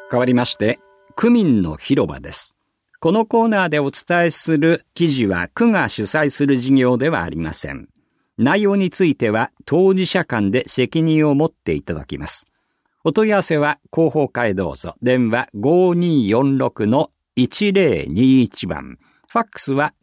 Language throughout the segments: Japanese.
変わりまして、区民の広場です。このコーナーでお伝えする記事は区が主催する事業ではありません。内容については当事者間で責任を持っていただきます。お問い合わせは広報課へどうぞ。電話 5246-1021 番。ファックスは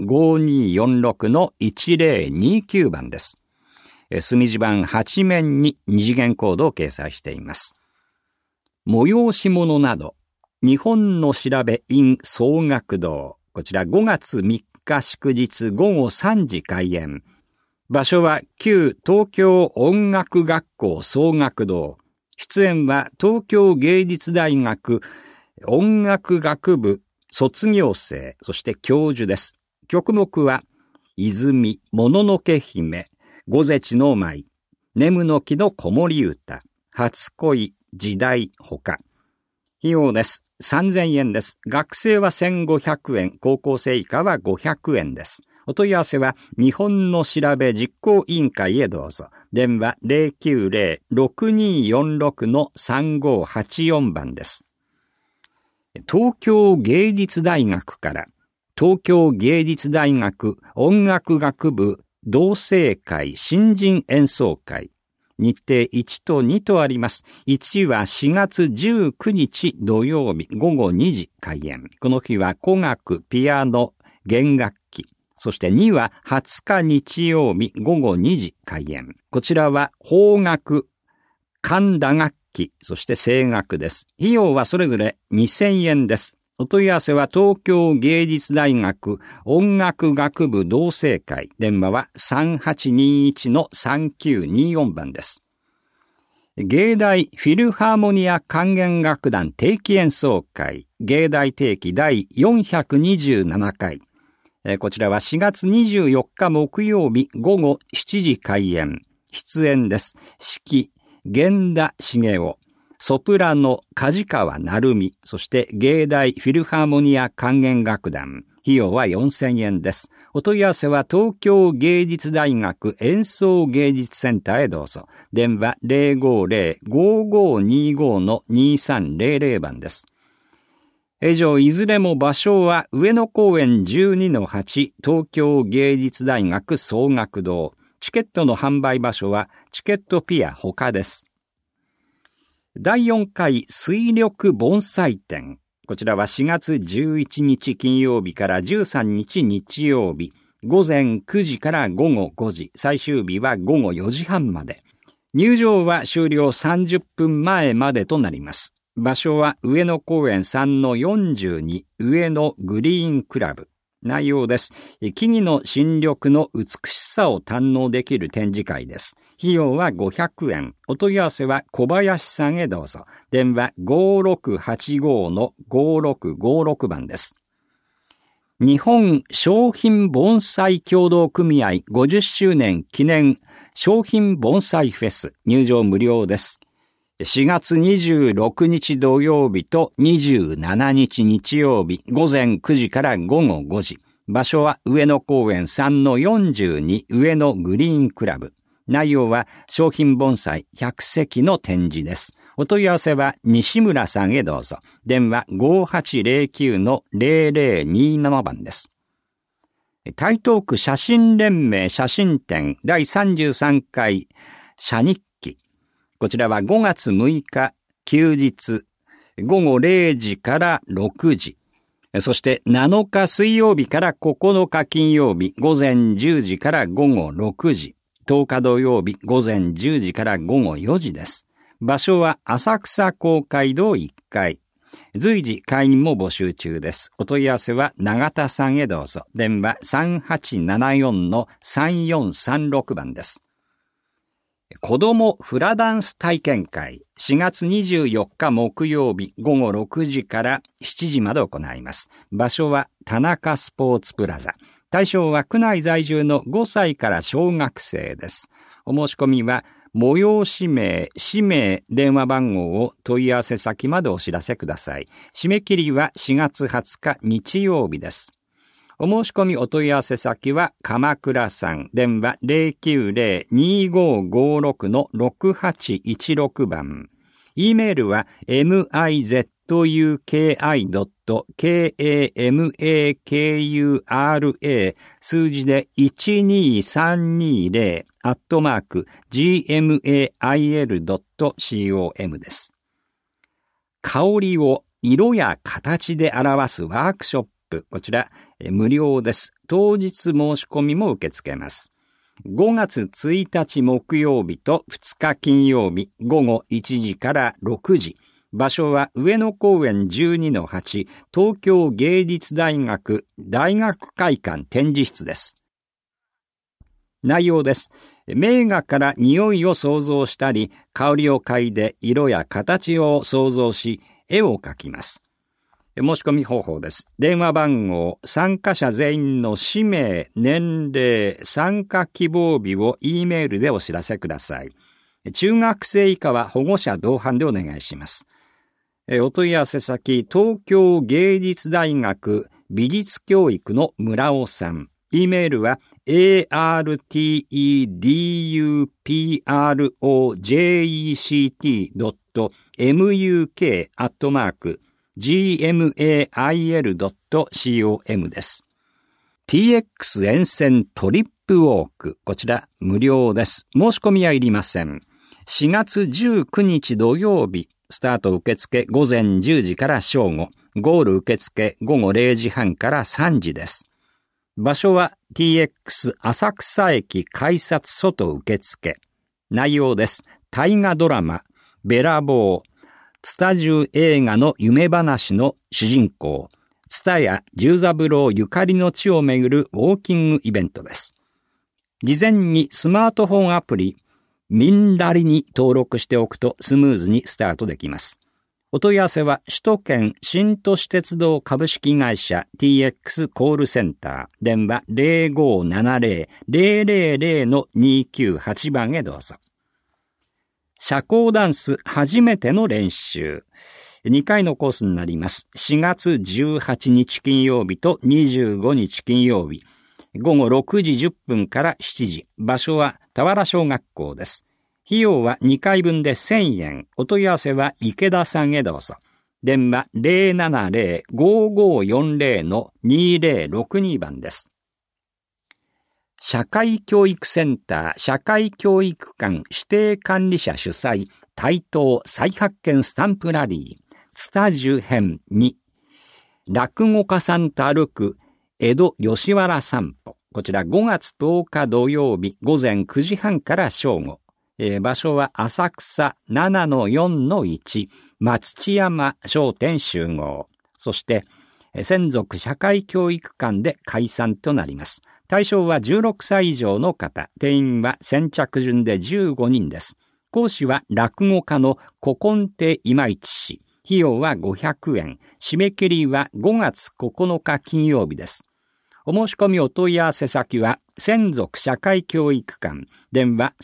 5246-1029 番です。墨字盤8面に二次元コードを掲載しています。催し物など、日本の調べ in 総学堂。こちら5月3日祝日午後3時開演。場所は旧東京音楽学校総学堂。出演は東京芸術大学音楽学部卒業生、そして教授です。曲目は、泉、もののけ姫、御節の舞、眠の木の子守歌、初恋、時代ほか。費用です。3000円です。学生は1500円、高校生以下は500円です。お問い合わせは日本の調べ実行委員会へどうぞ。電話 090-6246-3584 番です。東京芸術大学から東京芸術大学音楽学部同窓会新人演奏会。日程1と2とあります。1は4月19日土曜日午後2時開演。この日は古楽、ピアノ、弦楽器。そして2は20日日曜日午後2時開演。こちらは邦楽、管打楽器、そして声楽です。費用はそれぞれ2000円です。お問い合わせは東京芸術大学音楽学部同窓会。電話は 3821-3924 番です。芸大フィルハーモニア管弦楽団定期演奏会。芸大定期第427回。こちらは4月24日木曜日午後7時開演。出演です。指揮、源田茂雄。ソプラノ、梶川成美、そして芸大フィルハーモニア管弦楽団。費用は4000円です。お問い合わせは東京芸術大学演奏芸術センターへどうぞ。電話 050-5525-2300 番です。以上、いずれも場所は上野公園 12-8 東京芸術大学総学堂。チケットの販売場所はチケットピア他です。第4回水力盆栽展。こちらは4月11日金曜日から13日日曜日。午前9時から午後5時。最終日は午後4時半まで。入場は終了30分前までとなります。場所は上野公園 3-42 上野グリーンクラブ。内容です。木々の新緑の美しさを堪能できる展示会です。費用は500円。お問い合わせは小林さんへどうぞ。電話 5685-5656 番です。日本商品盆栽協同組合50周年記念商品盆栽フェス。入場無料です。4月26日土曜日と27日日曜日午前9時から午後5時。場所は上野公園 3-42 上野グリーンクラブ。内容は商品盆栽100席の展示です。お問い合わせは西村さんへどうぞ。電話 5809-0027 番です。台東区写真連盟写真展第33回写日記。こちらは5月6日休日午後0時から6時。そして7日水曜日から9日金曜日午前10時から午後6時。10日土曜日午前10時から午後4時です。場所は浅草公会堂1階。随時会員も募集中です。お問い合わせは永田さんへどうぞ。電話 3874-3436 番です。子どもフラダンス体験会。4月24日木曜日午後6時から7時まで行います。場所は田中スポーツプラザ。対象は区内在住の5歳から小学生です。お申し込みは催し名、氏名、電話番号を問い合わせ先までお知らせください。締め切りは4月20日日曜日です。お申し込みお問い合わせ先は鎌倉さん。電話 090-2556-6816 番。E メールは miz yuki.kamakura 数字で12320 @gmail.com です。香りを色や形で表すワークショップ。こちら、無料です。当日申し込みも受け付けます。5月1日木曜日と2日金曜日午後1時から6時。場所は上野公園 12-8 東京芸術大学大学会館展示室です。内容です。名画から匂いを想像したり、香りを嗅いで色や形を想像し、絵を描きます。申し込み方法です。電話番号、参加者全員の氏名、年齢、参加希望日を E メールでお知らせください。中学生以下は保護者同伴でお願いします。お問い合わせ先、東京芸術大学美術教育の村尾さん。E メールは artedupmuk@gmail.com です。TX 沿線トリップウォーク。こちら無料です。申し込みはいりません。4月19日土曜日。スタート受付午前10時から正午。ゴール受付午後0時半から3時です。場所は TX 浅草駅改札外受付。内容です。大河ドラマ、べらぼう、ツタジュ映画の夢話の主人公、ツタヤ十三郎ゆかりの地をめぐるウォーキングイベントです。事前にスマートフォンアプリ、ミンラリに登録しておくとスムーズにスタートできます。お問い合わせは首都圏新都市鉄道株式会社 TX コールセンター電話 0570-000-298 番へどうぞ。社交ダンス初めての練習。2回のコースになります。4月18日金曜日と25日金曜日。午後6時10分から7時。場所は田原小学校です。費用は2回分で1000円。お問い合わせは池田さんへどうぞ。電話 070-5540-2062 番です。社会教育センター社会教育館指定管理者主催台東再発見スタンプラリーツタジュ編2落語家さんと歩く江戸吉原散歩。こちら5月10日土曜日午前9時半から正午。場所は浅草 7-4-1 松地山商店集合。そして専属社会教育館で解散となります。対象は16歳以上の方。定員は先着順で15人です。講師は落語家の古今亭今市氏。費用は500円。締め切りは5月9日金曜日です。お申し込みお問い合わせ先は専属社会教育館電話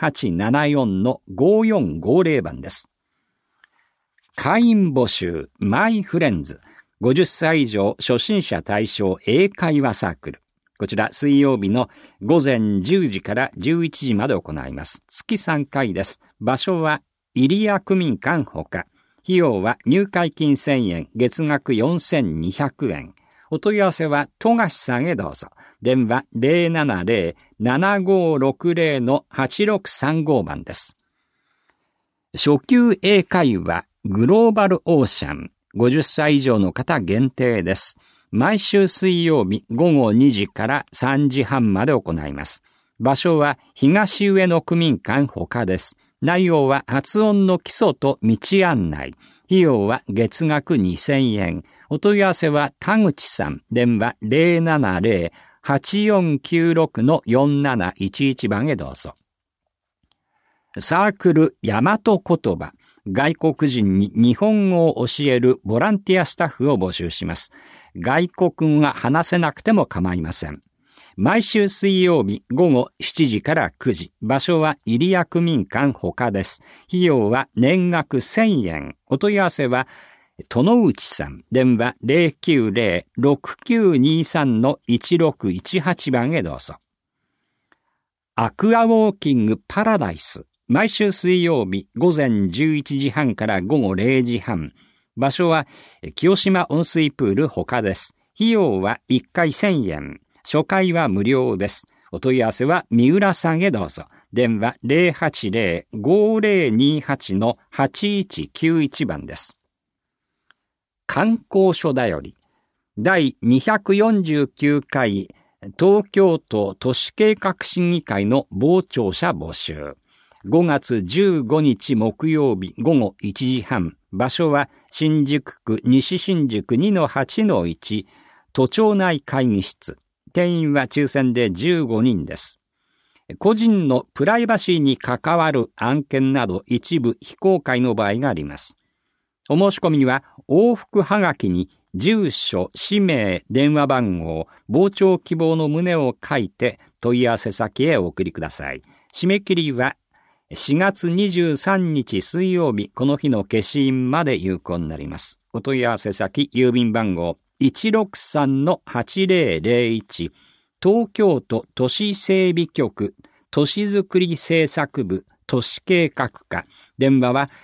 3874-5450 番です。会員募集マイフレンズ50歳以上初心者対象英会話サークル。こちら水曜日の午前10時から11時まで行います。月3回です。場所は入谷区民館ほか。費用は入会金1000円、月額4200円。お問い合わせは富樫さんへどうぞ。電話 070-7560-8635 番です。初級英会話グローバルオーシャン50歳以上の方限定です。毎週水曜日午後2時から3時半まで行います。場所は東上野区民館ほかです。内容は発音の基礎と道案内。費用は月額2000円。お問い合わせは田口さん。電話 070-8496-4711 番へどうぞ。サークル大和言葉。外国人に日本語を教えるボランティアスタッフを募集します。外国語が話せなくても構いません。毎週水曜日午後7時から9時。場所は入谷区民館ほかです。費用は年額1000円。お問い合わせは殿内さん。電話 090-6923-1618 番へどうぞ。アクアウォーキングパラダイス。毎週水曜日午前11時半から午後0時半。 場所は清島温水プール他です。費用は1回1000円。初回は無料です。お問い合わせは三浦さんへどうぞ。電話 080-5028-8191 番です。観光所だより第249回東京都都市計画審議会の傍聴者募集。5月15日木曜日午後1時半。場所は新宿区西新宿 2-8-1 都庁内会議室。定員は抽選で15人です。個人のプライバシーに関わる案件など一部非公開の場合があります。お申し込みには往復はがきに住所、氏名、電話番号、傍聴希望の旨を書いて問い合わせ先へお送りください。締め切りは4月23日水曜日、この日の消印まで有効になります。お問い合わせ先、郵便番号 163-8001 東京都都市整備局都市づくり政策部都市計画課。電話は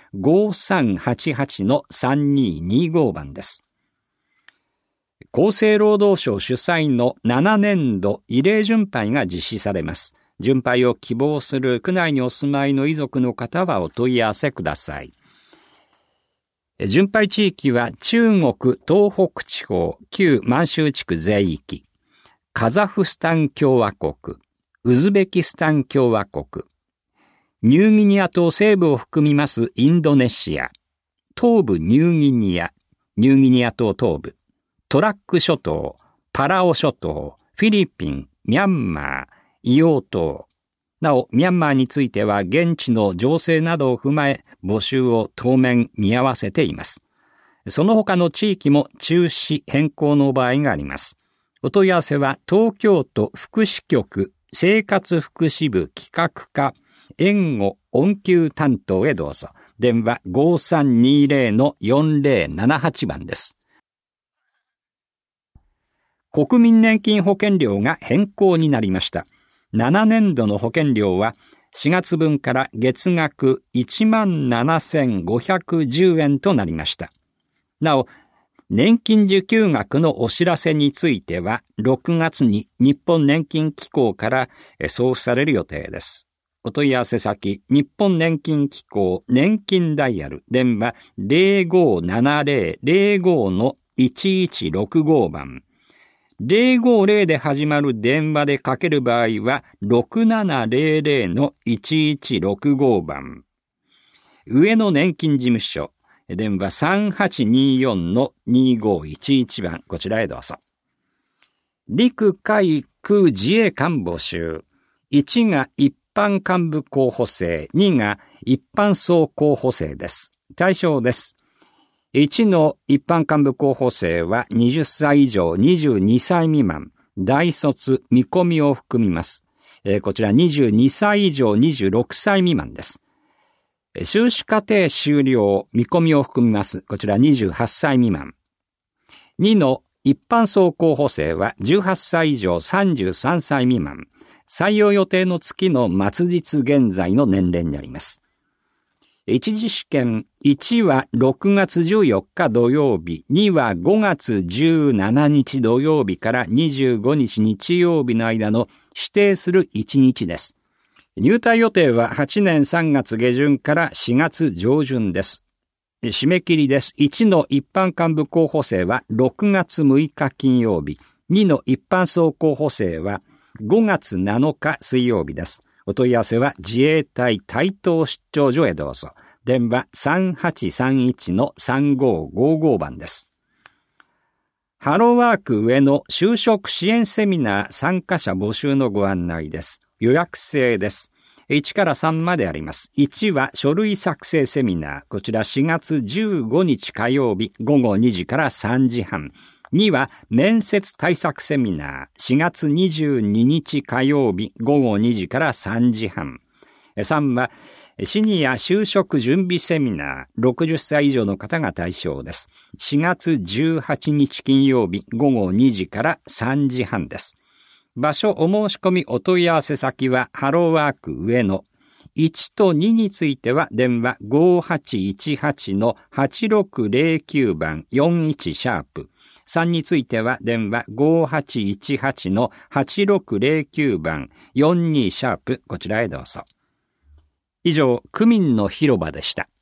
5388-3225 番です。厚生労働省主催の7年度慰霊巡拝が実施されます。巡拝を希望する区内にお住まいの遺族の方はお問い合わせください。巡拝地域は中国東北地方旧満州地区全域、カザフスタン共和国、ウズベキスタン共和国、ニューギニア島西部を含みますインドネシア、東部ニューギニア、ニューギニア島東部、トラック諸島、パラオ諸島、フィリピン、ミャンマー、硫黄島。なお、ミャンマーについては現地の情勢などを踏まえ募集を当面見合わせています。その他の地域も中止変更の場合があります。お問い合わせは東京都福祉局生活福祉部企画課援護恩給担当へどうぞ。電話 5320-4078 番です。国民年金保険料が変更になりました。7年度の保険料は4月分から月額 17,510 円となりました。なお、年金受給額のお知らせについては6月に日本年金機構から送付される予定です。お問い合わせ先、日本年金機構年金ダイヤル、電話 0570-05-1165 番。050で始まる電話でかける場合は 6700-1165 番。上野年金事務所、電話 3824-2511 番。こちらへどうぞ。陸海空自衛官募集。1が一般幹部候補生、2が一般総候補生です。対象です。1の一般幹部候補生は20歳以上22歳未満、大卒見込みを含みます。こちら22歳以上26歳未満です。修士課程修了見込みを含みます。こちら28歳未満。2の一般総候補生は18歳以上33歳未満。採用予定の月の末日現在の年齢になります。一次試験、1は6月14日土曜日、2は5月17日土曜日から25日日曜日の間の指定する1日です。入隊予定は8年3月下旬から4月上旬です。締め切りです。1の一般幹部候補生は6月6日金曜日、2の一般総候補生は5月7日水曜日です。お問い合わせは自衛隊台東出張所へどうぞ。電話 3831-3555 番です。ハローワーク上の就職支援セミナー参加者募集のご案内です。予約制です。1から3まであります。1は書類作成セミナー。こちら4月15日火曜日午後2時から3時半。2は面接対策セミナー。4月22日火曜日午後2時から3時半。3はシニア就職準備セミナー。60歳以上の方が対象です。4月18日金曜日午後2時から3時半です。場所お申し込みお問い合わせ先はハローワーク上野 1と2については電話5818-8609番41シャープ。3については電話5818-8609番42シャープ。こちらへどうぞ。以上、区民の広場でした。